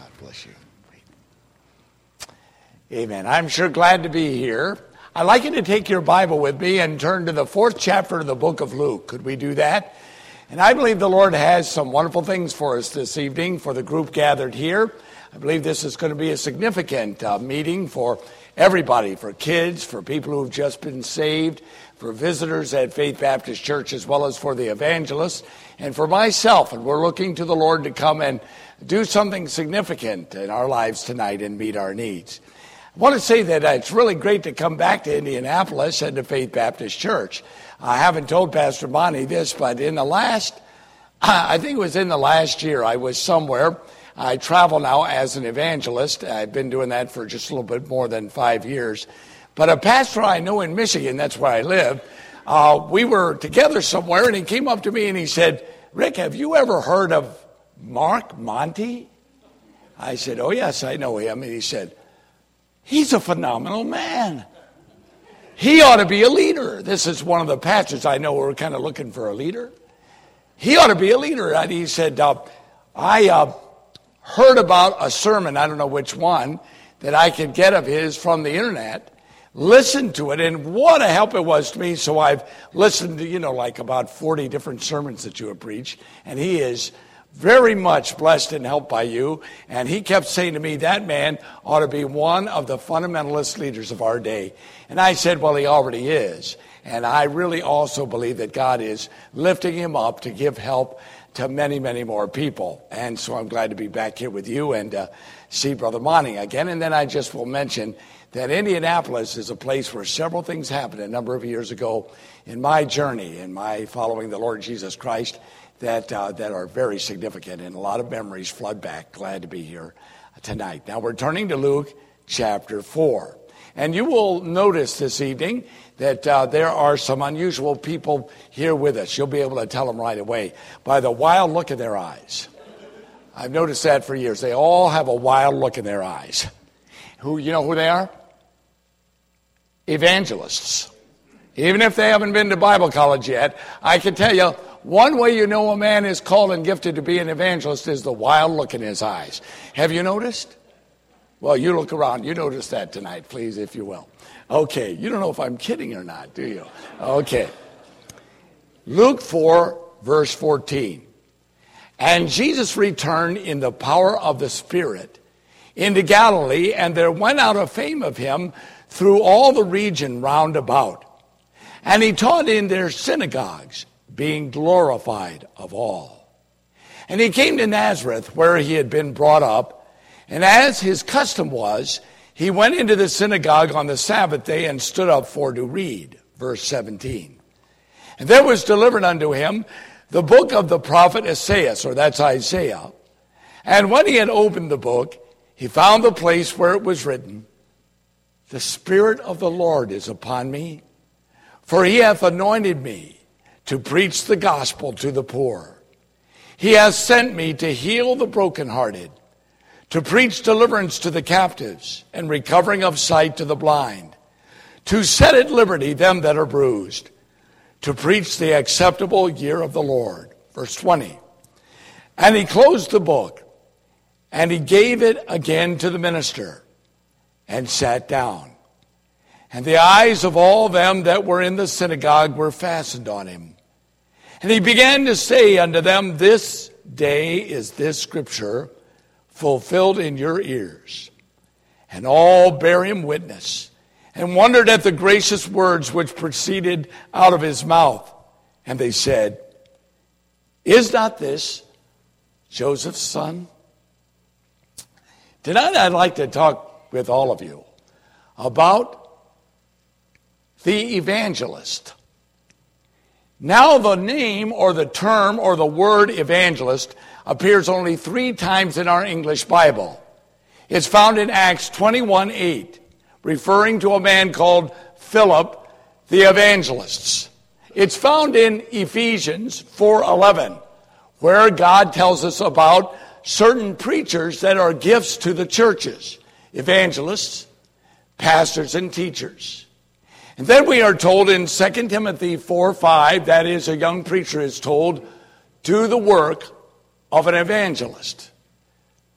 God bless you. Amen. I'm sure glad to be here. I'd like you to take your Bible with me and turn to the 4th chapter of the book of Luke. Could we do that? And I believe the Lord has some wonderful things for us this evening for the group gathered here. I believe this is going to be a significant meeting for everybody, for kids, for people who've just been saved, for visitors at Faith Baptist Church, as well as for the evangelists, and for myself. And we're looking to the Lord to come and do something significant in our lives tonight and meet our needs. I want to say that it's really great to come back to Indianapolis and to Faith Baptist Church. I haven't told Pastor Bonnie this, but I think it was in the last year, I was somewhere. I travel now as an evangelist. I've been doing that for just a little bit more than 5 years. But a pastor I know in Michigan, that's where I live, we were together somewhere, and he came up to me and he said, "Rick, have you ever heard of Mark Monty?" I said, "Oh, yes, I know him." And he said, "He's a phenomenal man. He ought to be a leader." This is one of the pastors I know who are kind of looking for a leader. He ought to be a leader. And he said, I heard about a sermon, I don't know which one, that I could get of his from the internet, listened to it, and what a help it was to me. So I've listened to, like about 40 different sermons that you have preached, and he is very much blessed and helped by you. And he kept saying to me, that man ought to be one of the fundamentalist leaders of our day. And I said, well, he already is. And I really also believe that God is lifting him up to give help to many, many more people. And so I'm glad to be back here with you and see Brother Monty again. And then I just will mention that Indianapolis is a place where several things happened a number of years ago in my journey, in my following the Lord Jesus Christ, that are very significant, and a lot of memories flood back. Glad to be here tonight. Now we're turning to Luke chapter 4. And you will notice this evening that there are some unusual people here with us. You'll be able to tell them right away by the wild look in their eyes. I've noticed that for years. They all have a wild look in their eyes. You know who they are? Evangelists. Even if they haven't been to Bible college yet, I can tell you, one way you know a man is called and gifted to be an evangelist is the wild look in his eyes. Have you noticed? Well, you look around. You notice that tonight, please, if you will. Okay. You don't know if I'm kidding or not, do you? Okay. Luke 4, verse 14. And Jesus returned in the power of the Spirit into Galilee, and there went out a fame of him through all the region round about. And he taught in their synagogues, being glorified of all. And he came to Nazareth, where he had been brought up, and as his custom was, he went into the synagogue on the Sabbath day and stood up for to read. Verse 17. And there was delivered unto him the book of the prophet Esaias, or that's Isaiah. And when he had opened the book, he found the place where it was written, The Spirit of the Lord is upon me, for he hath anointed me to preach the gospel to the poor. He has sent me to heal the brokenhearted, to preach deliverance to the captives, and recovering of sight to the blind, to set at liberty them that are bruised, to preach the acceptable year of the Lord. Verse 20. And he closed the book, and he gave it again to the minister, and sat down. And the eyes of all them that were in the synagogue were fastened on him. And he began to say unto them, This day is this scripture fulfilled in your ears. And all bare him witness, and wondered at the gracious words which proceeded out of his mouth. And they said, Is not this Joseph's son? Tonight I'd like to talk with all of you about the evangelist. Now the name or the term or the word evangelist appears only 3 times in our English Bible. It's found in Acts 21:8, referring to a man called Philip the evangelist. It's found in Ephesians 4:11, where God tells us about certain preachers that are gifts to the churches, evangelists, pastors, and teachers. And then we are told in 2 Timothy 4:5, that is, a young preacher is told, do the work of an evangelist.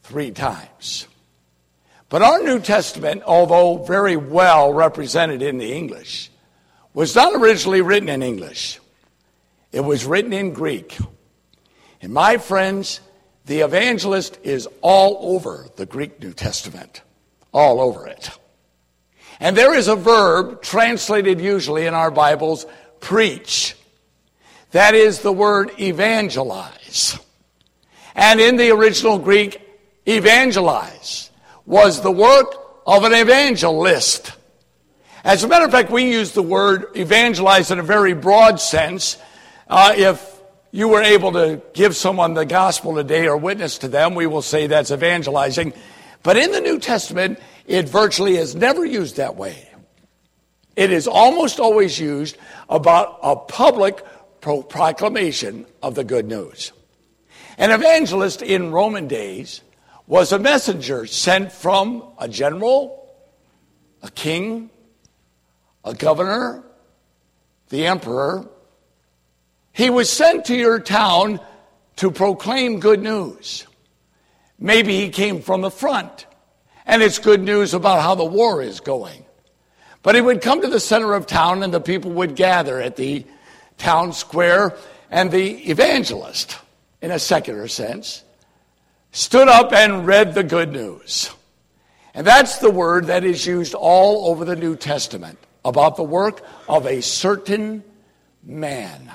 3 times. But our New Testament, although very well represented in the English, was not originally written in English. It was written in Greek. And my friends, the evangelist is all over the Greek New Testament. All over it. And there is a verb translated usually in our Bibles, preach. That is the word evangelize. And in the original Greek, evangelize was the work of an evangelist. As a matter of fact, we use the word evangelize in a very broad sense. If you were able to give someone the gospel today or witness to them, we will say that's evangelizing. But in the New Testament, it virtually is never used that way. It is almost always used about a public proclamation of the good news. An evangelist in Roman days was a messenger sent from a general, a king, a governor, the emperor. He was sent to your town to proclaim good news. Maybe he came from the front, and it's good news about how the war is going. But he would come to the center of town, and the people would gather at the town square, and the evangelist, in a secular sense, stood up and read the good news. And that's the word that is used all over the New Testament about the work of a certain man.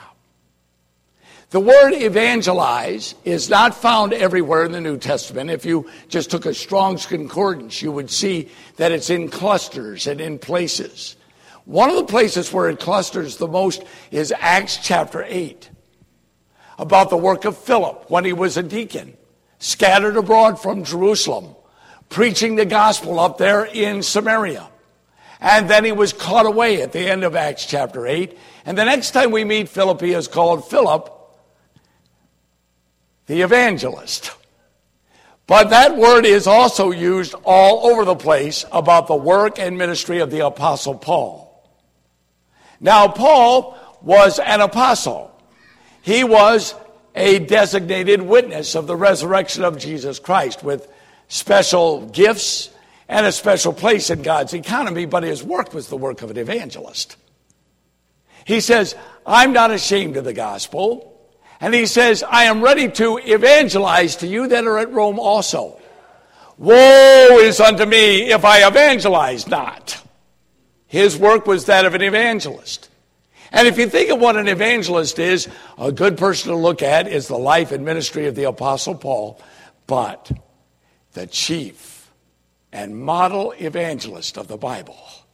The word evangelize is not found everywhere in the New Testament. If you just took a Strong's Concordance, you would see that it's in clusters and in places. One of the places where it clusters the most is Acts chapter 8, about the work of Philip when he was a deacon, scattered abroad from Jerusalem, preaching the gospel up there in Samaria. And then he was caught away at the end of Acts chapter 8. And the next time we meet Philip, he is called Philip, the evangelist. But that word is also used all over the place about the work and ministry of the Apostle Paul. Now, Paul was an apostle. He was a designated witness of the resurrection of Jesus Christ with special gifts and a special place in God's economy, but his work was the work of an evangelist. He says, I'm not ashamed of the gospel. And he says, I am ready to evangelize to you that are at Rome also. Woe is unto me if I evangelize not. His work was that of an evangelist. And if you think of what an evangelist is, a good person to look at is the life and ministry of the Apostle Paul. But the chief and model evangelist of the Bible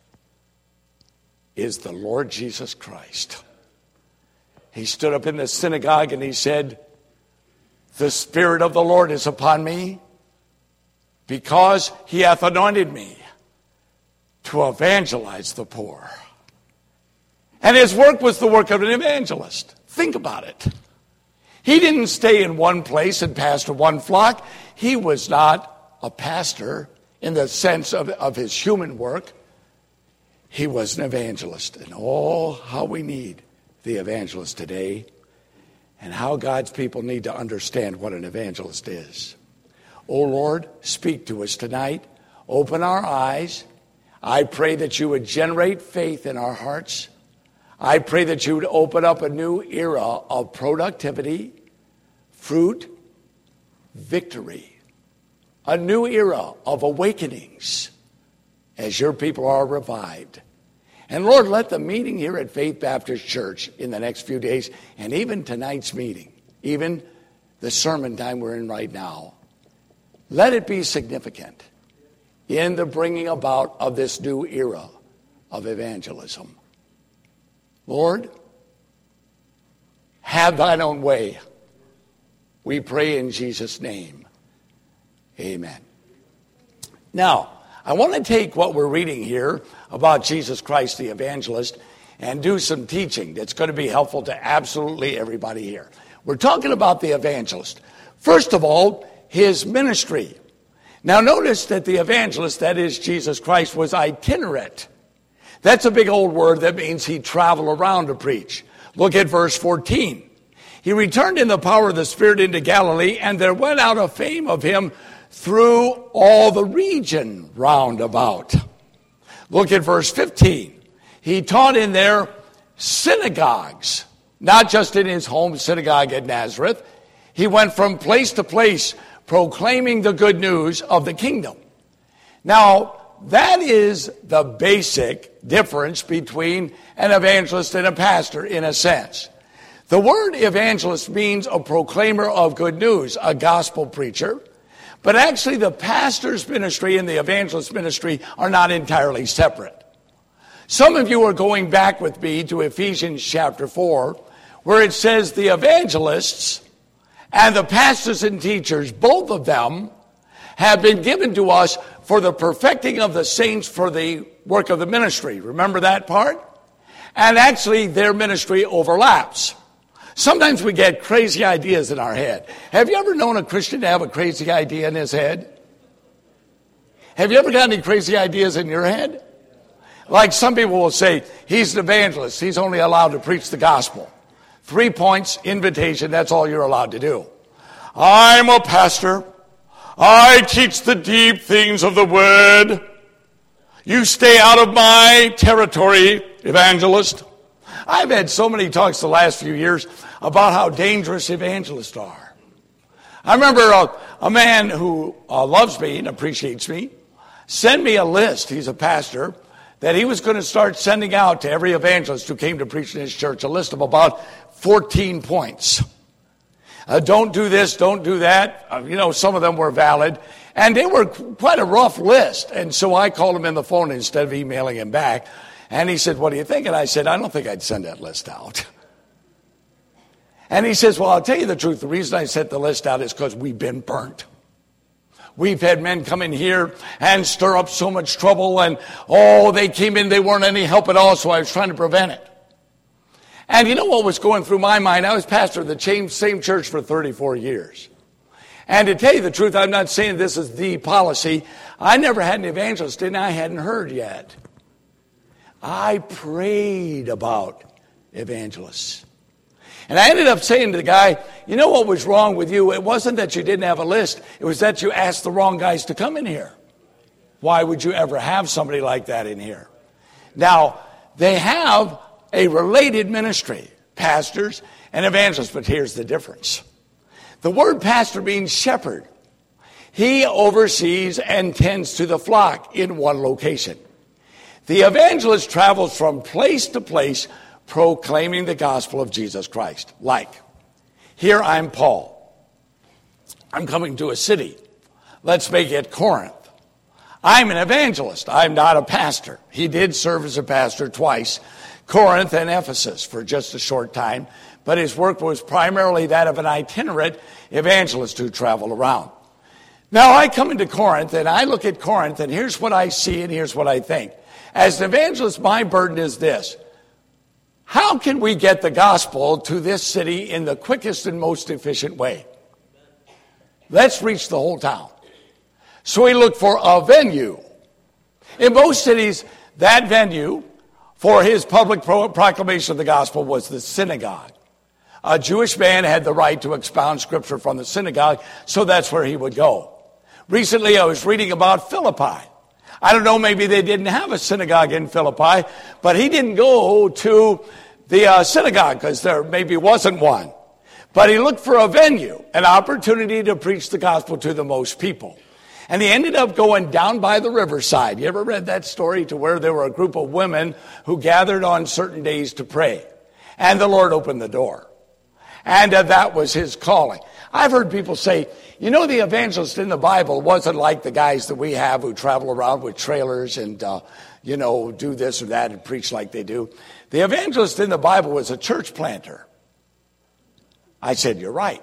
is the Lord Jesus Christ. He stood up in the synagogue and he said, the Spirit of the Lord is upon me because he hath anointed me to evangelize the poor. And his work was the work of an evangelist. Think about it. He didn't stay in one place and pastor one flock. He was not a pastor in the sense of his human work. He was an evangelist. And oh, how we need the evangelist today, and how God's people need to understand what an evangelist is. Oh Lord, speak to us tonight. Open our eyes. I pray that you would generate faith in our hearts. I pray that you would open up a new era of productivity, fruit, victory. A new era of awakenings as your people are revived. And Lord, let the meeting here at Faith Baptist Church in the next few days, and even tonight's meeting, even the sermon time we're in right now, let it be significant in the bringing about of this new era of evangelism. Lord, have thine own way. We pray in Jesus' name. Amen. Now, I want to take what we're reading here about Jesus Christ the evangelist and do some teaching that's going to be helpful to absolutely everybody here. We're talking about the evangelist. First of all, his ministry. Now notice that the evangelist, that is Jesus Christ, was itinerant. That's a big old word that means he traveled around to preach. Look at verse 14. He returned in the power of the Spirit into Galilee, and there went out a fame of him through all the region round about. Look at verse 15. He taught in their synagogues, not just in his home synagogue at Nazareth. He went from place to place proclaiming the good news of the kingdom. Now, that is the basic difference between an evangelist and a pastor in a sense. The word evangelist means a proclaimer of good news, a gospel preacher. But actually the pastor's ministry and the evangelist ministry are not entirely separate. Some of you are going back with me to Ephesians chapter 4, where it says the evangelists and the pastors and teachers, both of them, have been given to us for the perfecting of the saints for the work of the ministry. Remember that part? And actually their ministry overlaps. Sometimes we get crazy ideas in our head. Have you ever known a Christian to have a crazy idea in his head? Have you ever got any crazy ideas in your head? Like some people will say, he's an evangelist. He's only allowed to preach the gospel. 3 points, invitation, that's all you're allowed to do. I'm a pastor. I teach the deep things of the word. You stay out of my territory, evangelist. I've had so many talks the last few years about how dangerous evangelists are. I remember a man who loves me and appreciates me sent me a list, he's a pastor, that he was going to start sending out to every evangelist who came to preach in his church, a list of about 14 points. Don't do this, don't do that. Some of them were valid. And they were quite a rough list. And so I called him in the phone instead of emailing him back. And he said, what do you think? And I said, I don't think I'd send that list out. And he says, well, I'll tell you the truth. The reason I sent the list out is because we've been burnt. We've had men come in here and stir up so much trouble. And, they came in, they weren't any help at all, so I was trying to prevent it. And you know what was going through my mind? I was pastor of the same church for 34 years. And to tell you the truth, I'm not saying this is the policy. I never had an evangelist, and I hadn't heard yet. I prayed about evangelists. And I ended up saying to the guy, you know what was wrong with you? It wasn't that you didn't have a list. It was that you asked the wrong guys to come in here. Why would you ever have somebody like that in here? Now, they have a related ministry, pastors and evangelists, but here's the difference. The word pastor means shepherd. He oversees and tends to the flock in one location. The evangelist travels from place to place proclaiming the gospel of Jesus Christ. Like, here I'm Paul. I'm coming to a city. Let's make it Corinth. I'm an evangelist. I'm not a pastor. He did serve as a pastor twice, Corinth and Ephesus for just a short time, but his work was primarily that of an itinerant evangelist who traveled around. Now I come into Corinth and I look at Corinth and here's what I see and here's what I think. As an evangelist, my burden is this. How can we get the gospel to this city in the quickest and most efficient way? Let's reach the whole town. So we look for a venue. In most cities, that venue for his public proclamation of the gospel was the synagogue. A Jewish man had the right to expound scripture from the synagogue, so that's where he would go. Recently, I was reading about Philippi. I don't know, maybe they didn't have a synagogue in Philippi, but he didn't go to the synagogue because there maybe wasn't one. But he looked for a venue, an opportunity to preach the gospel to the most people. And he ended up going down by the riverside. You ever read that story to where there were a group of women who gathered on certain days to pray? And the Lord opened the door. And that was his calling. I've heard people say, the evangelist in the Bible wasn't like the guys that we have who travel around with trailers and, do this or that and preach like they do. The evangelist in the Bible was a church planter. I said, you're right.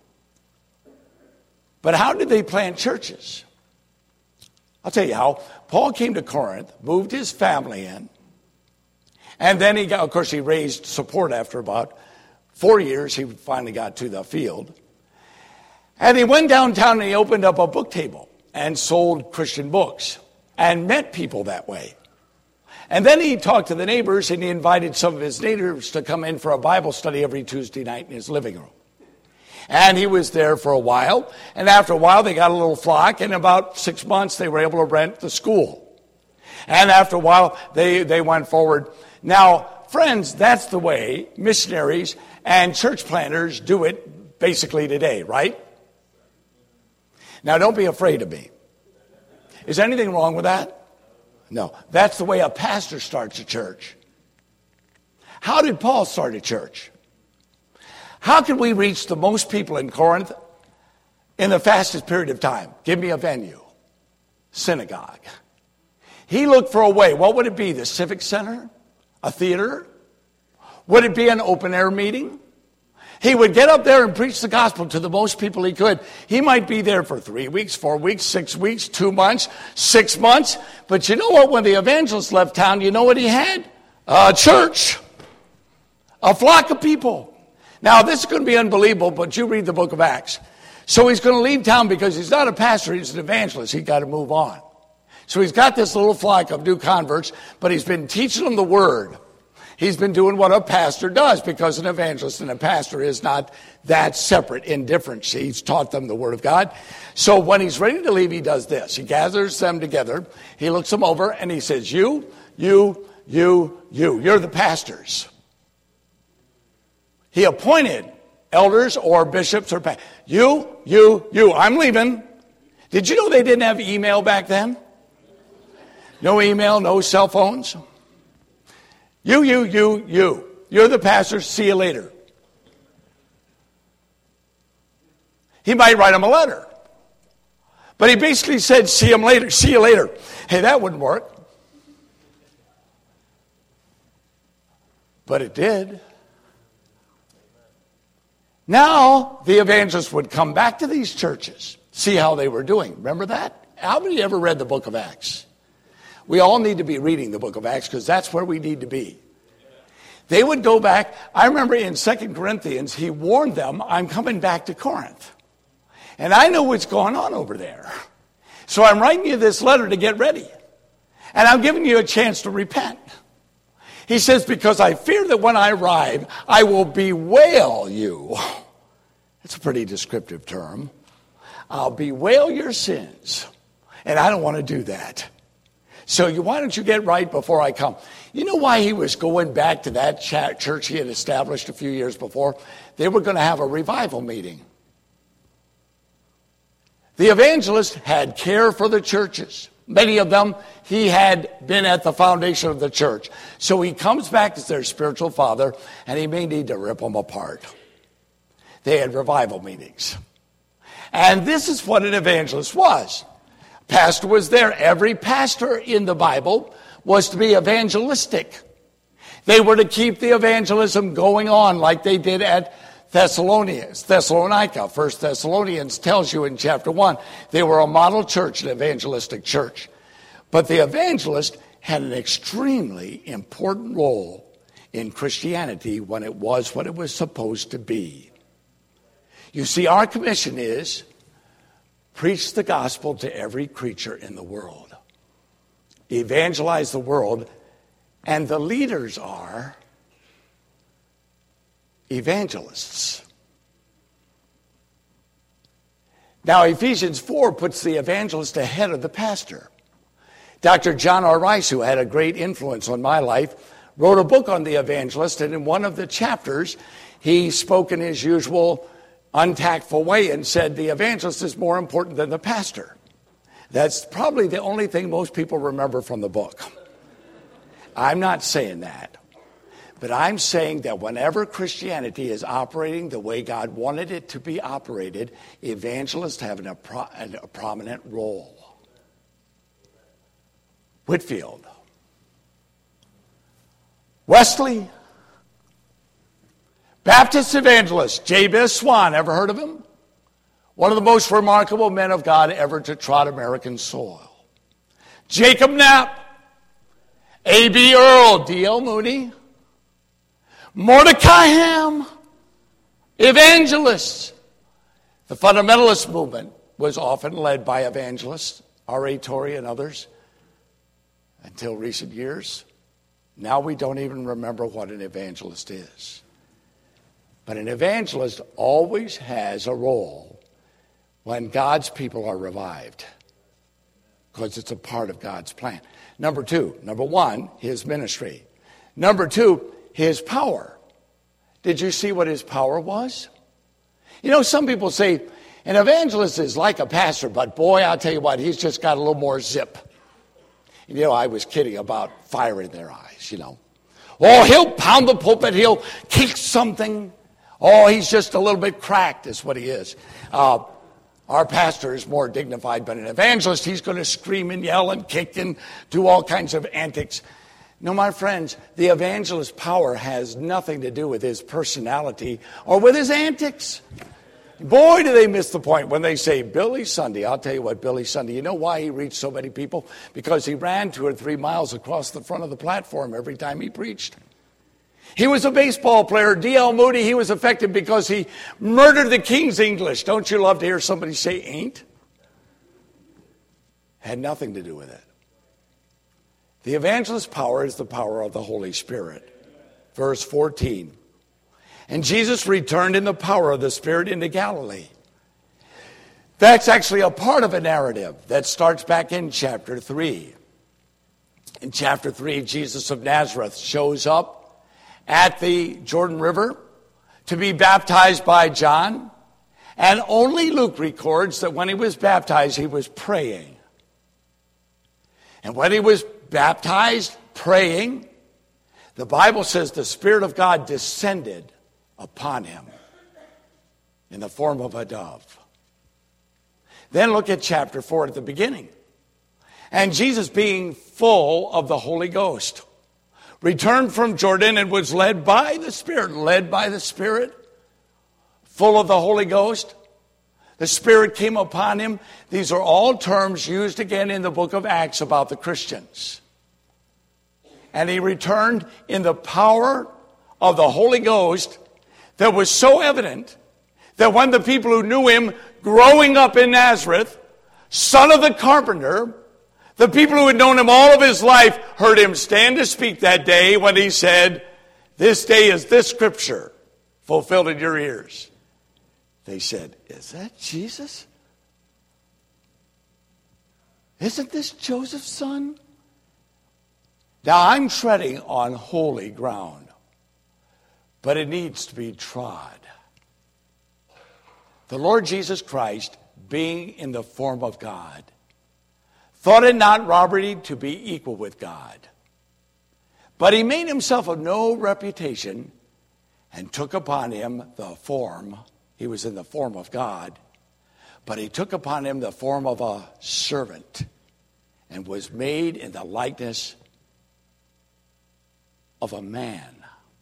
But how did they plant churches? I'll tell you how. Paul came to Corinth, moved his family in, and then he raised support after about 4 years. He finally got to the field. And he went downtown and he opened up a book table and sold Christian books and met people that way. And then he talked to the neighbors, and he invited some of his neighbors to come in for a Bible study every Tuesday night in his living room. And he was there for a while, and after a while they got a little flock, and in about 6 months they were able to rent the school. And after a while they went forward. Now, friends, that's the way missionaries and church planters do it basically today, right? Now, don't be afraid of me. Is anything wrong with that? No. That's the way a pastor starts a church. How did Paul start a church? How can we reach the most people in Corinth in the fastest period of time? Give me a venue. Synagogue. He looked for a way. What would it be? The Civic Center? A theater? Would it be an open-air meeting? He would get up there and preach the gospel to the most people he could. He might be there for 3 weeks, 4 weeks, 6 weeks, 2 months, 6 months. But you know what? When the evangelist left town, you know what he had? A church. A flock of people. Now, this is going to be unbelievable, but you read the book of Acts. So he's going to leave town because he's not a pastor, he's an evangelist. He's got to move on. So he's got this little flock of new converts, but he's been teaching them the word. He's been doing what a pastor does, because an evangelist and a pastor is not that separate in difference. He's taught them the word of God. So when he's ready to leave, he does this. He gathers them together. He looks them over and he says, you're the pastors. He appointed elders or bishops or pastors. You. I'm leaving. Did you know they didn't have email back then? No email, no cell phones. You. You're the pastor. See you later. He might write him a letter. But he basically said, see him later. See you later. Hey, that wouldn't work. But it did. Now, the evangelist would come back to these churches, see how they were doing. Remember that? How many ever read the book of Acts? We all need to be reading the book of Acts because that's where we need to be. They would go back. I remember in 2 Corinthians, he warned them, I'm coming back to Corinth. And I know what's going on over there. So I'm writing you this letter to get ready. And I'm giving you a chance to repent. He says, because I fear that when I arrive, I will bewail you. That's a pretty descriptive term. I'll bewail your sins. And I don't want to do that. So why don't you get right before I come? You know why he was going back to that church he had established a few years before? They were going to have a revival meeting. The evangelist had care for the churches. Many of them, he had been at the foundation of the church. So he comes back as their spiritual father, and he may need to rip them apart. They had revival meetings. And this is what an evangelist was. Pastor was there. Every pastor in the Bible was to be evangelistic. They were to keep the evangelism going on like they did at Thessalonica. 1 Thessalonians tells you in chapter 1, they were a model church, an evangelistic church. But the evangelist had an extremely important role in Christianity when it was what it was supposed to be. You see, our commission is preach the gospel to every creature in the world. Evangelize the world, and the leaders are evangelists. Now, Ephesians 4 puts the evangelist ahead of the pastor. Dr. John R. Rice, who had a great influence on my life, wrote a book on the evangelist, and in one of the chapters, he spoke in his usual untactful way and said the evangelist is more important than the pastor. That's probably the only thing most people remember from the book. I'm not saying that. But I'm saying that whenever Christianity is operating the way God wanted it to be operated, evangelists have a prominent role. Whitefield. Wesley. Baptist evangelist, Jabez Swan. Ever heard of him? One of the most remarkable men of God ever to trot American soil. Jacob Knapp. A.B. Earl. D.L. Moody. Mordecai Ham, evangelists. The fundamentalist movement was often led by evangelists, R.A. Torrey and others, until recent years. Now we don't even remember what an evangelist is. But an evangelist always has a role when God's people are revived, because it's a part of God's plan. Number one, his ministry. Number two, his power. Did you see what his power was? You know, some people say an evangelist is like a pastor, but boy, I'll tell you what, he's just got a little more zip. You know, I was kidding about fire in their eyes, you know. Oh, he'll pound the pulpit, he'll kick something. Oh, he's just a little bit cracked is what he is. Our pastor is more dignified, but an evangelist, he's going to scream and yell and kick and do all kinds of antics. No, my friends, the evangelist's power has nothing to do with his personality or with his antics. Boy, do they miss the point when they say, Billy Sunday. I'll tell you what, Billy Sunday, you know why he reached so many people? Because he ran 2 or 3 miles across the front of the platform every time he preached. He was a baseball player. D.L. Moody, he was affected because he murdered the King's English. Don't you love to hear somebody say ain't? Had nothing to do with it. The evangelist's power is the power of the Holy Spirit. Verse 14. And Jesus returned in the power of the Spirit into Galilee. That's actually a part of a narrative that starts back in chapter 3. In chapter 3, Jesus of Nazareth shows up at the Jordan River to be baptized by John. And only Luke records that when he was baptized, he was praying. And when he was baptized, praying, the Bible says the Spirit of God descended upon him in the form of a dove. Then look at chapter 4 at the beginning. And Jesus, being full of the Holy Ghost, returned from Jordan and was led by the Spirit, full of the Holy Ghost. The Spirit came upon him. These are all terms used again in the book of Acts about the Christians. And he returned in the power of the Holy Ghost that was so evident that when the people who knew him growing up in Nazareth, son of the carpenter, the people who had known him all of his life heard him stand to speak that day when he said, "This day is this scripture fulfilled in your ears." They said, "Is that Jesus? Isn't this Joseph's son?" Now I'm treading on holy ground, but it needs to be trod. The Lord Jesus Christ, being in the form of God, thought it not robbery to be equal with God. But he made himself of no reputation and took upon him the form. He was in the form of God, but he took upon him the form of a servant and was made in the likeness of a man.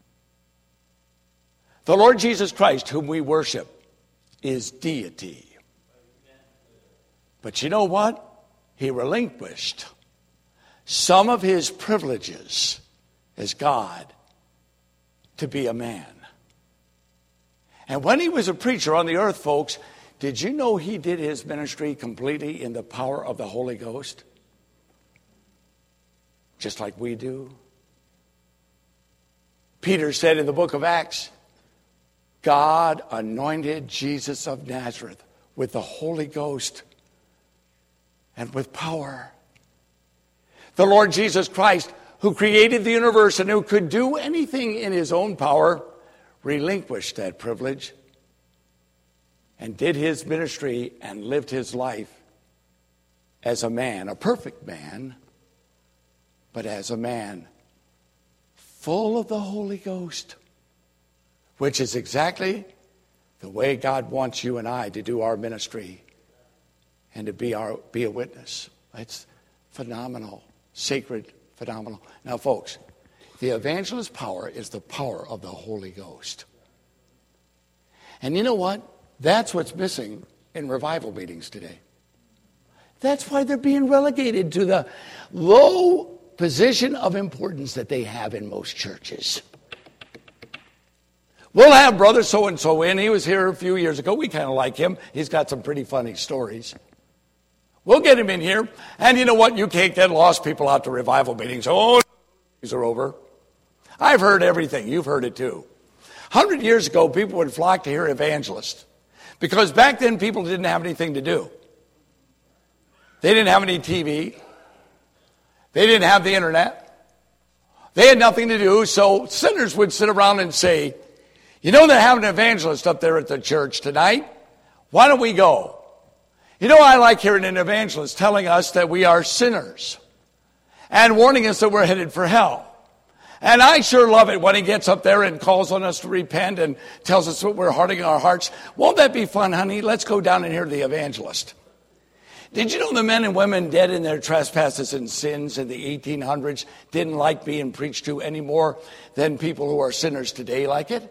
The Lord Jesus Christ, whom we worship, is deity. But you know what? He relinquished some of his privileges as God to be a man. And when he was a preacher on the earth, folks, did you know he did his ministry completely in the power of the Holy Ghost? Just like we do. Peter said in the book of Acts, God anointed Jesus of Nazareth with the Holy Ghost and with power. The Lord Jesus Christ, who created the universe and who could do anything in his own power, relinquished that privilege and did his ministry and lived his life as a man, a perfect man, but as a man full of the Holy Ghost, which is exactly the way God wants you and I to do our ministry and to be a witness. It's phenomenal, sacred, phenomenal. Now, folks, the evangelist's power is the power of the Holy Ghost. And you know what? That's what's missing in revival meetings today. That's why they're being relegated to the low position of importance that they have in most churches. We'll have brother so-and-so in. He was here a few years ago. We kind of like him. He's got some pretty funny stories. We'll get him in here. And you know what? You can't get lost people out to revival meetings. Oh, these are over. I've heard everything. You've heard it too. 100 years ago, people would flock to hear evangelists because back then people didn't have anything to do. They didn't have any TV. They didn't have the internet. They had nothing to do, so sinners would sit around and say, you know, they're having an evangelist up there at the church tonight. Why don't we go? You know, I like hearing an evangelist telling us that we are sinners and warning us that we're headed for hell. And I sure love it when he gets up there and calls on us to repent and tells us what we're hardening our hearts. Won't that be fun, honey? Let's go down and hear the evangelist. Did you know the men and women dead in their trespasses and sins in the 1800s didn't like being preached to any more than people who are sinners today like it?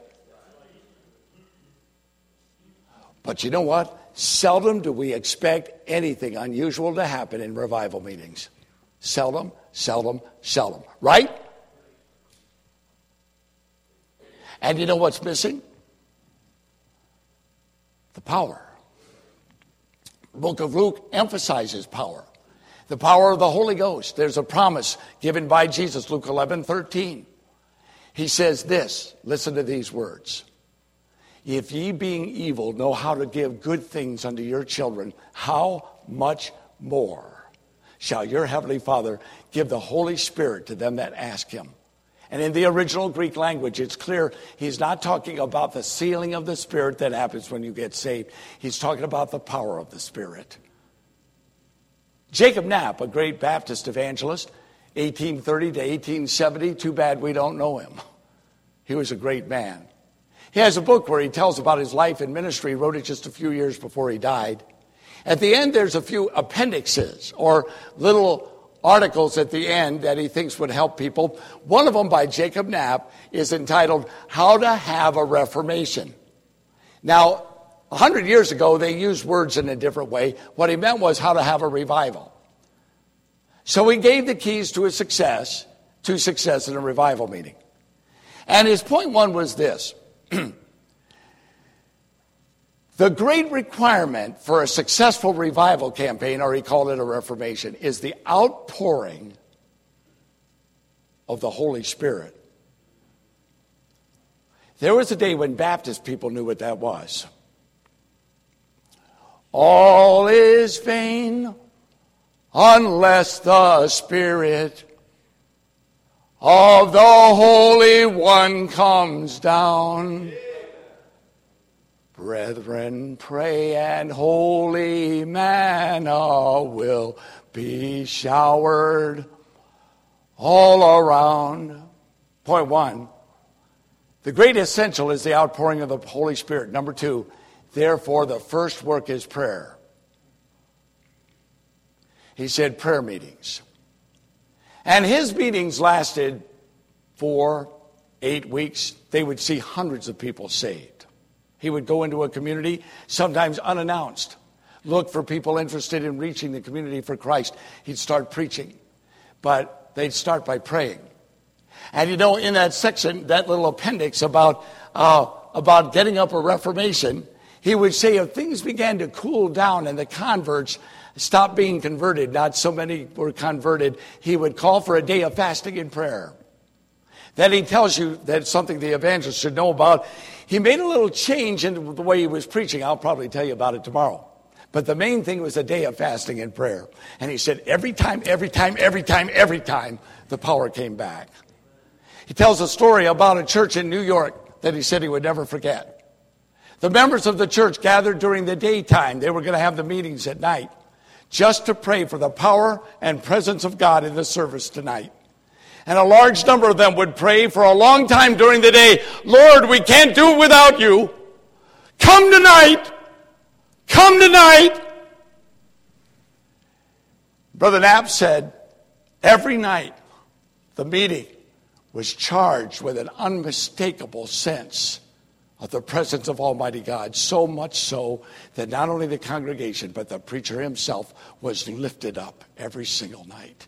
But you know what? Seldom do we expect anything unusual to happen in revival meetings. Seldom, seldom, seldom. Right? And you know what's missing? The power. The book of Luke emphasizes power. The power of the Holy Ghost. There's a promise given by Jesus, Luke 11:13. He says this, listen to these words. If ye being evil know how to give good things unto your children, how much more shall your heavenly Father give the Holy Spirit to them that ask him? And in the original Greek language, it's clear he's not talking about the sealing of the Spirit that happens when you get saved. He's talking about the power of the Spirit. Jacob Knapp, a great Baptist evangelist, 1830 to 1870, too bad we don't know him. He was a great man. He has a book where he tells about his life and ministry. He wrote it just a few years before he died. At the end, there's a few appendixes or little articles at the end that he thinks would help people. One of them by Jacob Knapp is entitled, How to Have a Reformation. Now, 100 years ago, they used words in a different way. What he meant was how to have a revival. So he gave the keys to success in a revival meeting. And his point one was this. The great requirement for a successful revival campaign, or he called it a reformation, is the outpouring of the Holy Spirit. There was a day when Baptist people knew what that was. All is vain unless the Spirit of the Holy One comes down. Brethren, pray and holy manna will be showered all around. Point one, the great essential is the outpouring of the Holy Spirit. Number two, therefore the first work is prayer. He said prayer meetings. And his meetings lasted 4, 8 weeks. They would see hundreds of people saved. He would go into a community, sometimes unannounced, look for people interested in reaching the community for Christ. He'd start preaching, but they'd start by praying. And you know, in that section, that little appendix about getting up a reformation, he would say if things began to cool down and the converts stopped being converted, not so many were converted, he would call for a day of fasting and prayer. Then he tells you that something the evangelist should know about. He made a little change in the way he was preaching. I'll probably tell you about it tomorrow. But the main thing was a day of fasting and prayer. And he said every time, the power came back. He tells a story about a church in New York that he said he would never forget. The members of the church gathered during the daytime. They were going to have the meetings at night just to pray for the power and presence of God in the service tonight. And a large number of them would pray for a long time during the day. Lord, we can't do it without you. Come tonight. Come tonight. Brother Knapp said, every night the meeting was charged with an unmistakable sense of the presence of Almighty God, so much so that not only the congregation, but the preacher himself was lifted up every single night.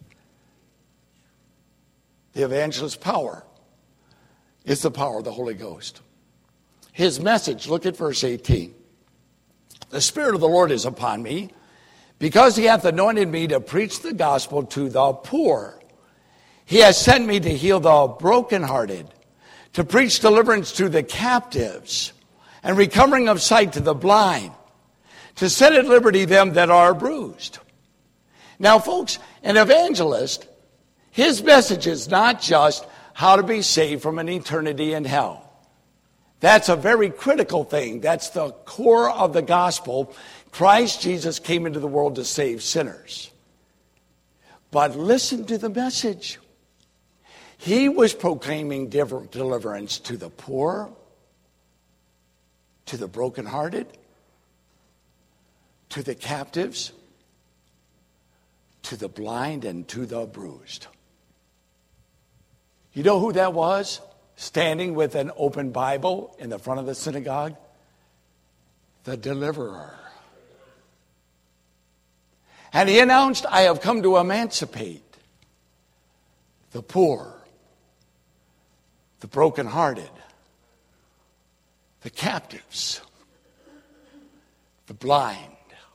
The evangelist's power is the power of the Holy Ghost. His message, look at verse 18. The Spirit of the Lord is upon me, because he hath anointed me to preach the gospel to the poor. He has sent me to heal the brokenhearted, to preach deliverance to the captives, and recovering of sight to the blind, to set at liberty them that are bruised. Now, folks, an evangelist, his message is not just how to be saved from an eternity in hell. That's a very critical thing. That's the core of the gospel. Christ Jesus came into the world to save sinners. But listen to the message. He was proclaiming deliverance to the poor, to the brokenhearted, to the captives, to the blind, and to the bruised. You know who that was? Standing with an open Bible in the front of the synagogue? The deliverer. And he announced, I have come to emancipate the poor, the brokenhearted, the captives, the blind,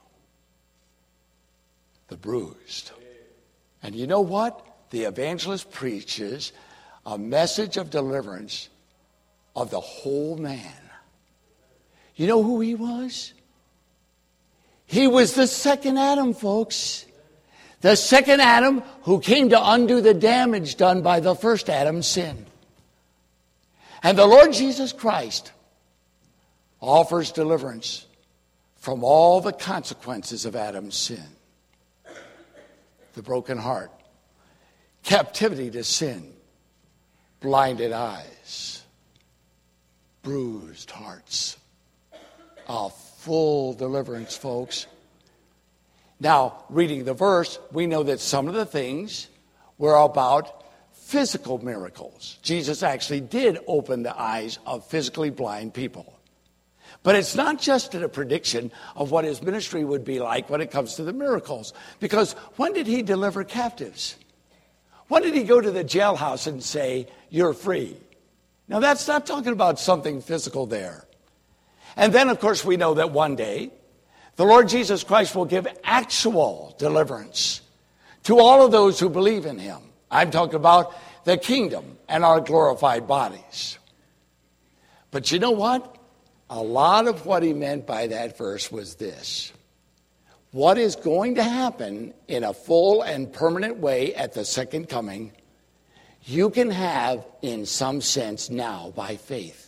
the bruised. And you know what? The evangelist preaches a message of deliverance of the whole man. You know who he was? He was the second Adam, folks. The second Adam who came to undo the damage done by the first Adam's sin. And the Lord Jesus Christ offers deliverance from all the consequences of Adam's sin. The broken heart, captivity to sin, blinded eyes, bruised hearts. A full deliverance, folks. Now, reading the verse, we know that some of the things were about physical miracles. Jesus actually did open the eyes of physically blind people. But it's not just a prediction of what his ministry would be like when it comes to the miracles. Because when did he deliver captives? When did he go to the jailhouse and say, you're free? Now, that's not talking about something physical there. And then, of course, we know that one day, the Lord Jesus Christ will give actual deliverance to all of those who believe in him. I'm talking about the kingdom and our glorified bodies. But you know what? A lot of what he meant by that verse was this. What is going to happen in a full and permanent way at the second coming, you can have in some sense now by faith.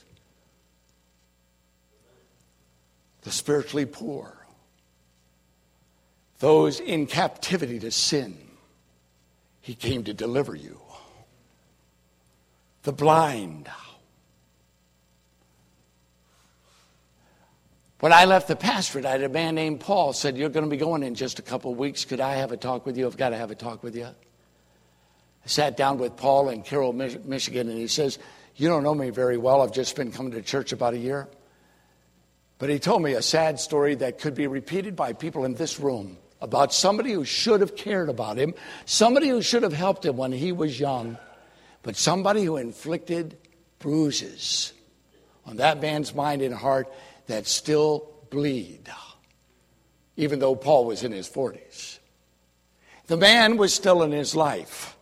The spiritually poor, those in captivity to sin, he came to deliver you. The blind. When I left the pastorate, I had a man named Paul said, you're going to be going in just a couple of weeks. Could I have a talk with you? I've got to have a talk with you. I sat down with Paul in Carroll, Michigan, and he says, you don't know me very well. I've just been coming to church about a year. But he told me a sad story that could be repeated by people in this room about somebody who should have cared about him, somebody who should have helped him when he was young, but somebody who inflicted bruises on that man's mind and heart that still bleed, even though Paul was in his 40s. The man was still in his life.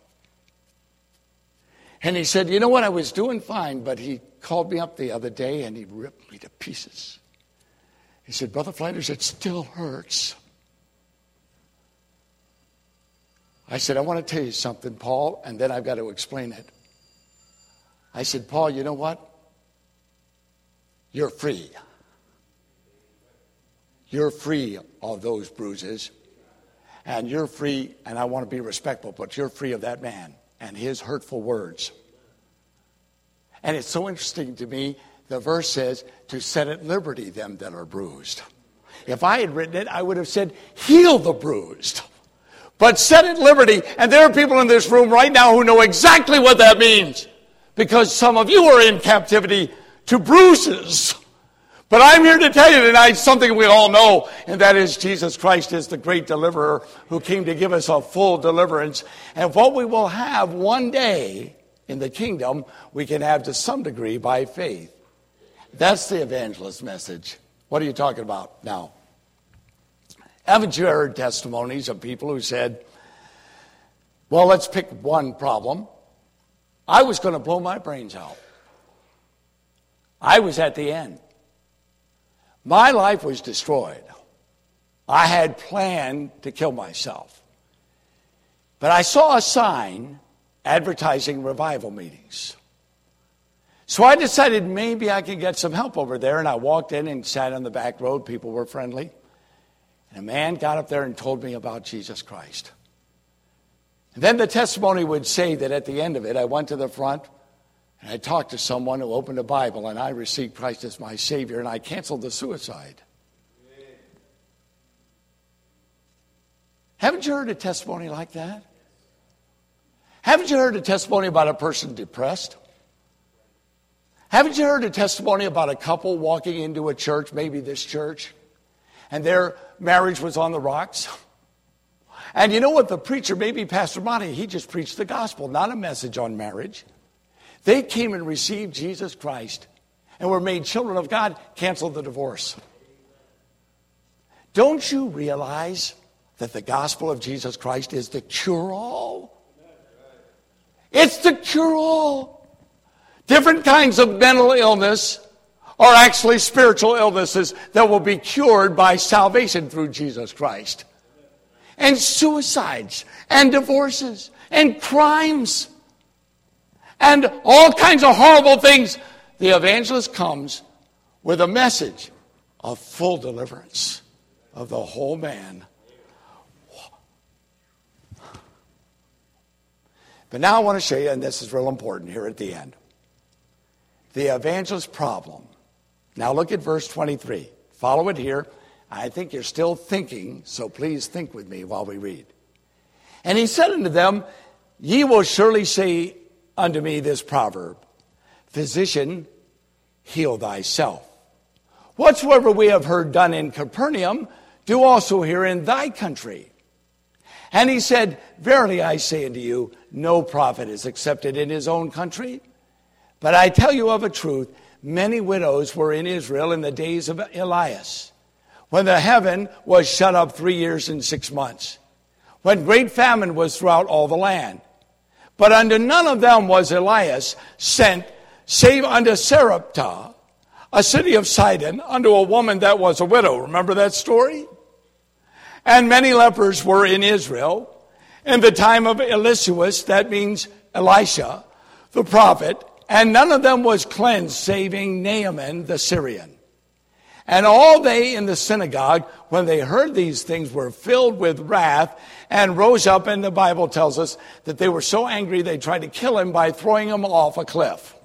And he said, you know what, I was doing fine, but he called me up the other day and he ripped me to pieces. He said, Brother Flanders, it still hurts. I said, I want to tell you something, Paul, and then I've got to explain it. I said, Paul, you know what? You're free. You're free of those bruises. And you're free, and I want to be respectful, but you're free of that man and his hurtful words. And it's so interesting to me, the verse says, to set at liberty them that are bruised. If I had written it, I would have said, heal the bruised. But set at liberty, and there are people in this room right now who know exactly what that means. Because some of you are in captivity to bruises. But I'm here to tell you tonight something we all know, and that is Jesus Christ is the great deliverer who came to give us a full deliverance. And what we will have one day in the kingdom, we can have to some degree by faith. That's the evangelist message. What are you talking about now? Haven't you heard testimonies of people who said, well, let's pick one problem. I was going to blow my brains out. I was at the end. My life was destroyed. I had planned to kill myself. But I saw a sign advertising revival meetings. So I decided maybe I could get some help over there, and I walked in and sat on the back road. People were friendly. And a man got up there and told me about Jesus Christ. And then the testimony would say that at the end of it, I went to the front, and I talked to someone who opened a Bible, and I received Christ as my Savior, and I canceled the suicide. Haven't you heard a testimony like that? Haven't you heard a testimony about a person depressed? Haven't you heard a testimony about a couple walking into a church, maybe this church, and their marriage was on the rocks? And you know what? The preacher, maybe Pastor Monty, he just preached the gospel, not a message on marriage. They came and received Jesus Christ and were made children of God, canceled the divorce. Don't you realize that the gospel of Jesus Christ is the cure-all? It's the cure-all. Different kinds of mental illness are actually spiritual illnesses that will be cured by salvation through Jesus Christ. And suicides, and divorces, and crimes, and all kinds of horrible things. The evangelist comes with a message of full deliverance of the whole man. But now I want to show you, and this is real important here at the end, the evangelist's problem. Now look at verse 23. Follow it here. I think you're still thinking, so please think with me while we read. And he said unto them, Ye will surely say unto me this proverb, Physician, heal thyself. Whatsoever we have heard done in Capernaum, do also here in thy country. And he said, Verily I say unto you, no prophet is accepted in his own country. But I tell you of a truth, many widows were in Israel in the days of Elias, when the heaven was shut up 3 years and 6 months, when great famine was throughout all the land. But unto none of them was Elias sent, save unto Sarepta, a city of Sidon, unto a woman that was a widow. Remember that story? And many lepers were in Israel in the time of Eliseus, that means Elisha, the prophet, and none of them was cleansed, saving Naaman the Syrian. And all they in the synagogue, when they heard these things, were filled with wrath and rose up. And the Bible tells us that they were so angry they tried to kill him by throwing him off a cliff.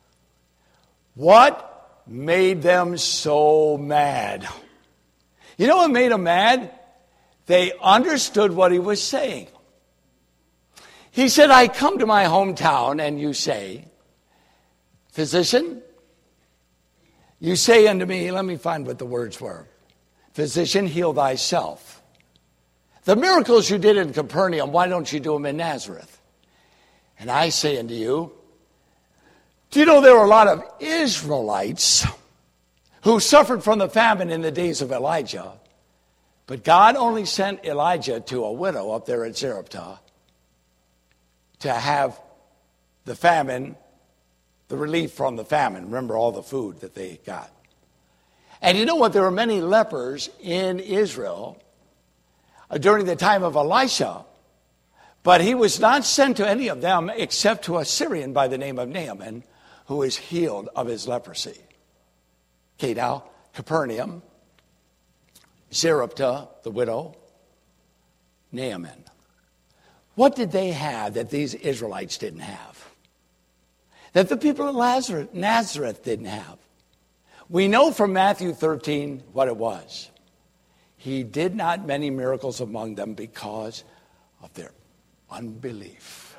What made them so mad? You know what made them mad? They understood what he was saying. He said, I come to my hometown and you say, Physician, you say unto me, let me find what the words were. Physician, heal thyself. The miracles you did in Capernaum, why don't you do them in Nazareth? And I say unto you, do you know there were a lot of Israelites who suffered from the famine in the days of Elijah? But God only sent Elijah to a widow up there at Sarepta to have the famine, the relief from the famine. Remember all the food that they got. And you know what? There were many lepers in Israel during the time of Elisha, but he was not sent to any of them except to a Syrian by the name of Naaman, who was healed of his leprosy. Okay, now, Capernaum, Sarepta, the widow, Naaman. What did they have that these Israelites didn't have? That the people of Nazareth didn't have? We know from Matthew 13 what it was. He did not many miracles among them because of their unbelief.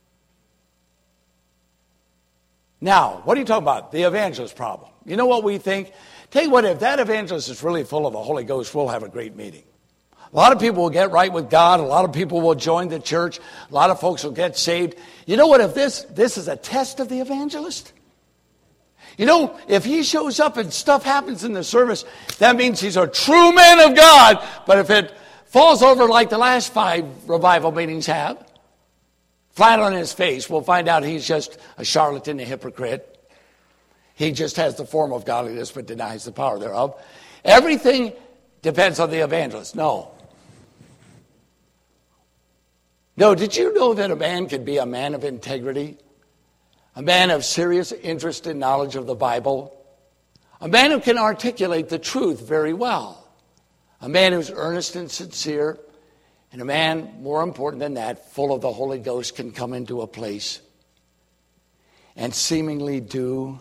Now, what are you talking about? The evangelist problem. You know what we think? Tell you what, if that evangelist is really full of the Holy Ghost, we'll have a great meeting. A lot of people will get right with God. A lot of people will join the church. A lot of folks will get saved. You know what? If this is a test of the evangelist, you know, if he shows up and stuff happens in the service, that means he's a true man of God. But if it falls over like the last 5 revival meetings have, flat on his face, we'll find out he's just a charlatan, a hypocrite. He just has the form of godliness but denies the power thereof. Everything depends on the evangelist. No. No, did you know that a man can be a man of integrity? A man of serious interest and knowledge of the Bible? A man who can articulate the truth very well? A man who's earnest and sincere? And a man, more important than that, full of the Holy Ghost, can come into a place and seemingly do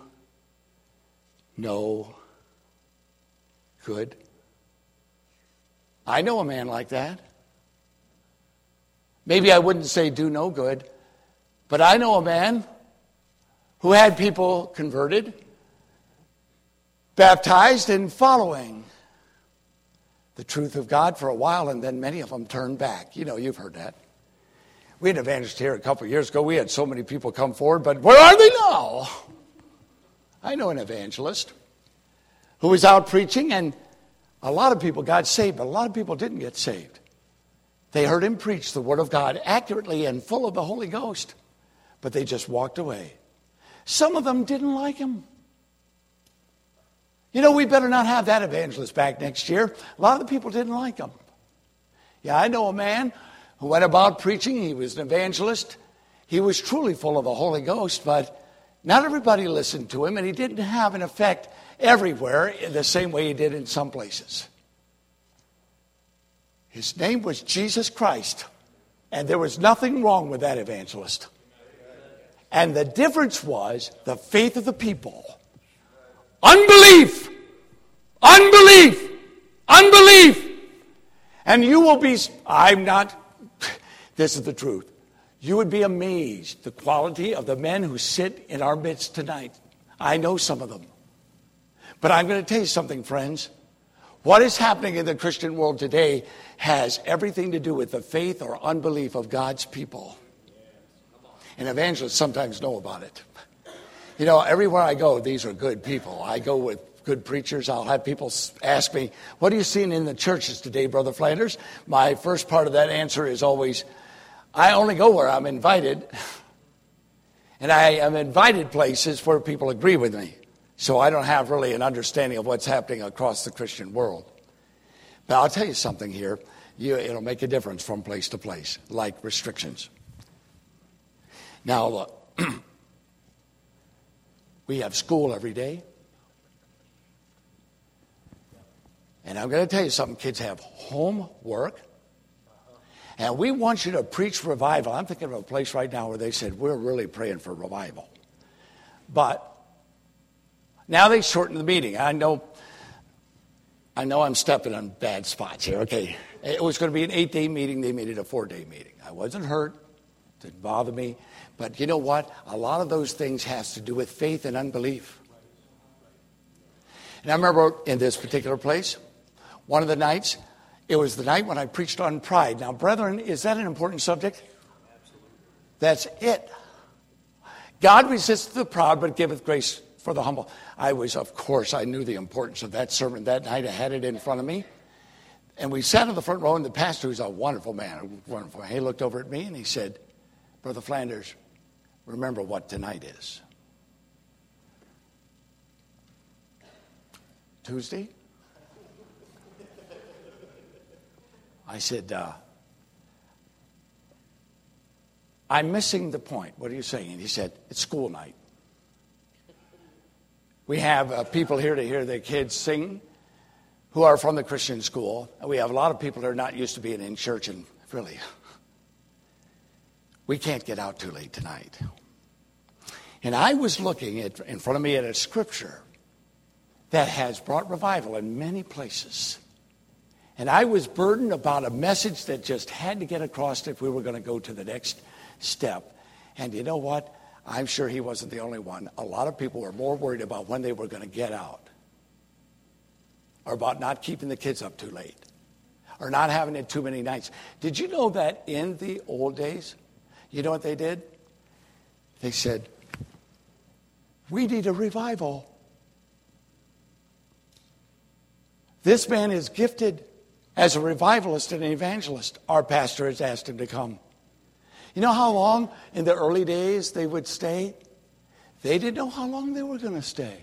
no good. I know a man like that. Maybe I wouldn't say do no good, but I know a man who had people converted, baptized, and following the truth of God for a while, and then many of them turned back. You know, you've heard that. We had an evangelist here a couple of years ago. We had so many people come forward, but where are they now? I know an evangelist who was out preaching, and a lot of people got saved, but a lot of people didn't get saved. They heard him preach the Word of God accurately and full of the Holy Ghost, but they just walked away. Some of them didn't like him. You know, we better not have that evangelist back next year. A lot of the people didn't like him. Yeah, I know a man who went about preaching. He was an evangelist. He was truly full of the Holy Ghost, but not everybody listened to him, and he didn't have an effect everywhere in the same way he did in some places. His name was Jesus Christ, and there was nothing wrong with that evangelist. And the difference was the faith of the people. Unbelief! Unbelief! Unbelief! And you will be, this is the truth. You would be amazed the quality of the men who sit in our midst tonight. I know some of them. But I'm going to tell you something, friends. What is happening in the Christian world today has everything to do with the faith or unbelief of God's people. And evangelists sometimes know about it. You know, everywhere I go, these are good people. I go with good preachers. I'll have people ask me, what are you seeing in the churches today, Brother Flanders? My first part of that answer is always, I only go where I'm invited. And I am invited places where people agree with me. So I don't have really an understanding of what's happening across the Christian world. But I'll tell you something here. It'll make a difference from place to place, like restrictions. Now, look, we have school every day. And I'm going to tell you something. Kids have homework. And we want you to preach revival. I'm thinking of a place right now where they said, we're really praying for revival. But now they shortened the meeting. I know I'm stepping on bad spots here. Okay. It was going to be an 8-day meeting. They made it a 4-day meeting. I wasn't hurt. It didn't bother me. But you know what? A lot of those things has to do with faith and unbelief. And I remember in this particular place, one of the nights, it was the night when I preached on pride. Now, brethren, is that an important subject? That's it. God resists the proud, but giveth grace for the humble. I knew the importance of that sermon that night. I had it in front of me. And we sat in the front row, and the pastor, who's a wonderful man, he looked over at me and he said, Brother Flanders, remember what tonight is. Tuesday? I said, I'm missing the point. What are you saying? And he said, it's school night. We have people here to hear their kids sing who are from the Christian school. And we have a lot of people that are not used to being in church, and really, we can't get out too late tonight. And I was looking in front of me at a scripture that has brought revival in many places. And I was burdened about a message that just had to get across if we were going to go to the next step. And you know what? I'm sure he wasn't the only one. A lot of people were more worried about when they were going to get out, or about not keeping the kids up too late, or not having it too many nights. Did you know that in the old days, you know what they did? They said, we need a revival. This man is gifted as a revivalist and an evangelist. Our pastor has asked him to come. You know how long in the early days they would stay? They didn't know how long they were going to stay.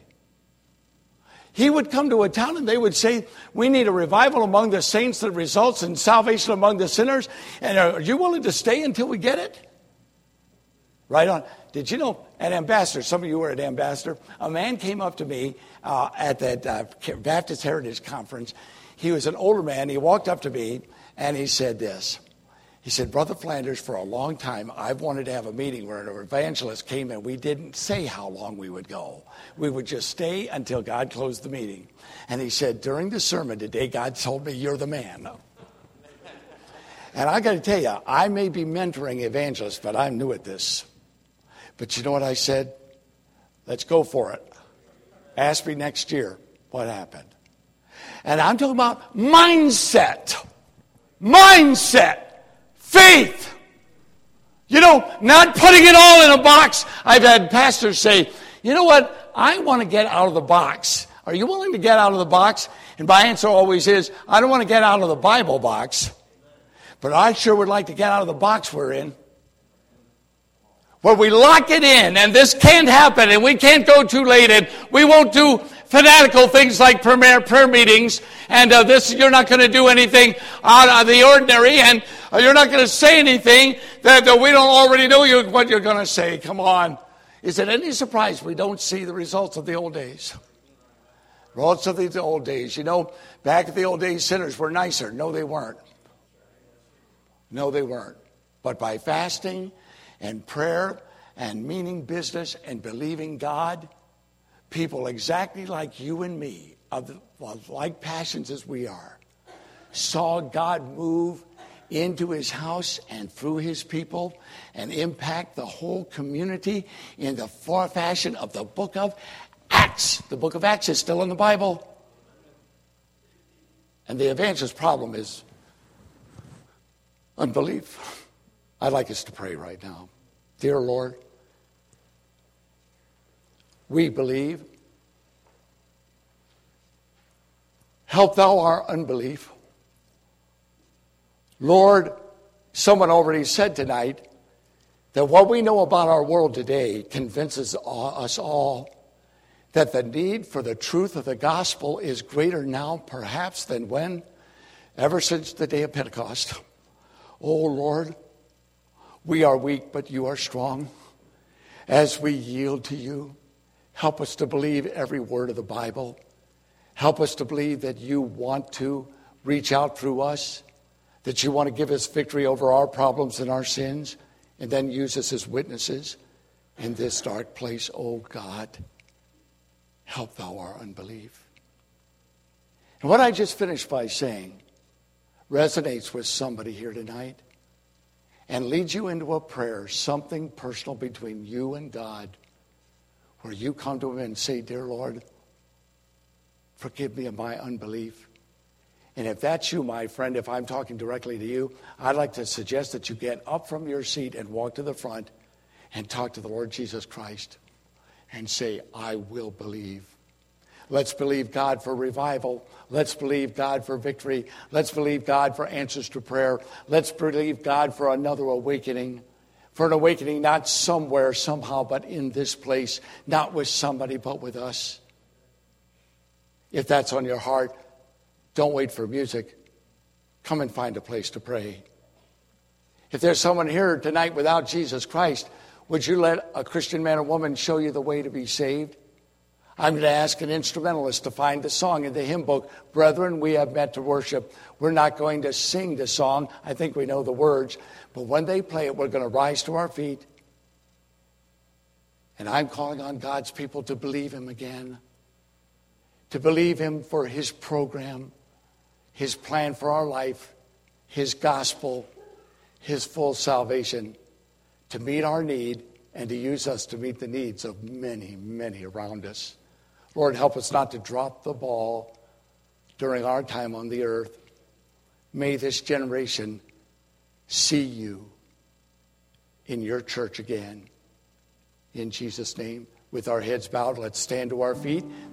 He would come to a town and they would say, we need a revival among the saints that results in salvation among the sinners. And are you willing to stay until we get it? Right on. Did you know at Ambassador, some of you were at Ambassador, a man came up to me at that Baptist Heritage Conference. He was an older man. He walked up to me and he said this. He said, Brother Flanders, for a long time, I've wanted to have a meeting where an evangelist came and we didn't say how long we would go. We would just stay until God closed the meeting. And he said, during the sermon today, God told me you're the man. And I got to tell you, I may be mentoring evangelists, but I'm new at this. But you know what I said? Let's go for it. Ask me next year what happened. And I'm talking about mindset. Mindset. Faith. You know, not putting it all in a box. I've had pastors say, you know what? I want to get out of the box. Are you willing to get out of the box? And my answer always is, I don't want to get out of the Bible box, but I sure would like to get out of the box we're in. Where we lock it in, and this can't happen, and we can't go too late, and we won't do fanatical things like prayer meetings, and this, you're not going to do anything out of the ordinary, and you're not going to say anything that we don't already know what you're going to say. Come on. Is it any surprise we don't see the results of the old days? Results of the old days. You know, back in the old days, sinners were nicer. No, they weren't. No, they weren't. But by fasting and prayer and meaning business and believing God, people exactly like you and me, of like passions as we are, saw God move into his house and through his people and impact the whole community in the fashion of the book of Acts. The book of Acts is still in the Bible. And the evangelist's problem is unbelief. I'd like us to pray right now. Dear Lord, we believe. Help thou our unbelief. Lord, someone already said tonight that what we know about our world today convinces us all that the need for the truth of the gospel is greater now perhaps than when, ever since the day of Pentecost. Oh Lord, we are weak, but you are strong. As we yield to you, help us to believe every word of the Bible. Help us to believe that you want to reach out through us, that you want to give us victory over our problems and our sins, and then use us as witnesses in this dark place. Oh God, help thou our unbelief. And what I just finished by saying resonates with somebody here tonight and leads you into a prayer, something personal between you and God, where you come to him and say, Dear Lord, forgive me of my unbelief. And if that's you, my friend, if I'm talking directly to you, I'd like to suggest that you get up from your seat and walk to the front and talk to the Lord Jesus Christ and say, I will believe. Let's believe God for revival. Let's believe God for victory. Let's believe God for answers to prayer. Let's believe God for another awakening. For an awakening not somewhere, somehow, but in this place. Not with somebody, but with us. If that's on your heart, don't wait for music. Come and find a place to pray. If there's someone here tonight without Jesus Christ, would you let a Christian man or woman show you the way to be saved? I'm going to ask an instrumentalist to find the song in the hymn book. Brethren, we have met to worship. We're not going to sing the song. I think we know the words. But when they play it, we're going to rise to our feet. And I'm calling on God's people to believe him again. To believe him for his program, his plan for our life, his gospel, his full salvation, to meet our need and to use us to meet the needs of many, many around us. Lord, help us not to drop the ball during our time on the earth. May this generation see you in your church again. In Jesus' name, with our heads bowed, let's stand to our feet.